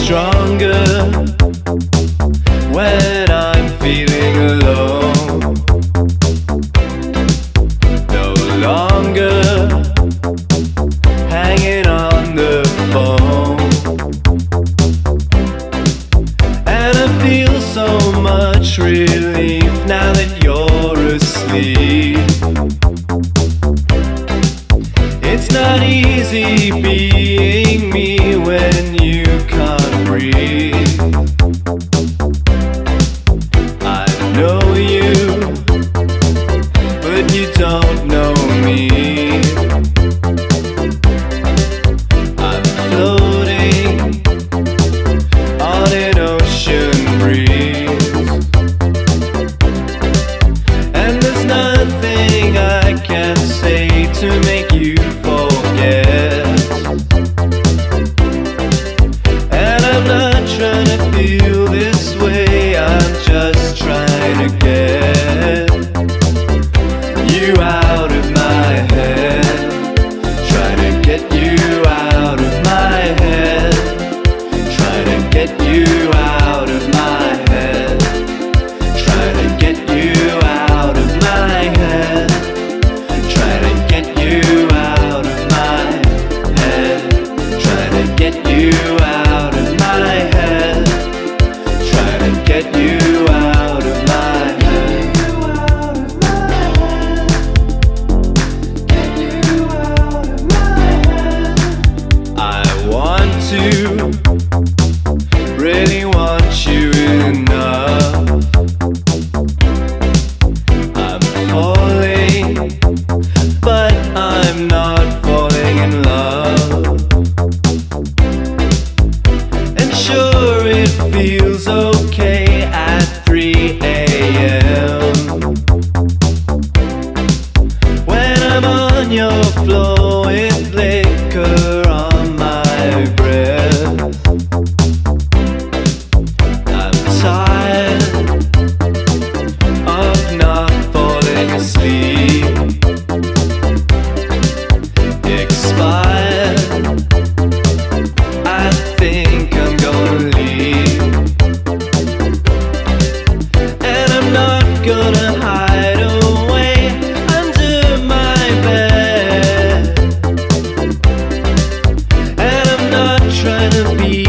stronger when I'm feeling alone. No longer hanging on the phone. And I feel so much relief now that you're asleep. It's not easy being me when you can't breathe. I know you, but you don't know me. I'm floating on an ocean breeze, and there's nothing I can say to make you forget. And I'm not trying to feel this way, I'm just trying to get you out of my head. Trying to get you out of my head. Trying to get you out of my head. Trying to get you out of my head. Trying to get you out of my head. Trying to get you out of my head. Trying to get you out of my head. I want to, really want you enough. I'm falling, but I'm not falling in love. And sure, it feels okay at 3 a.m. when I'm on your floor with liquor on my breath. I'm tired of not falling asleep. Expired, I think I'm gonna leave. And I'm not gonna hide away under my bed. And I'm not trying to be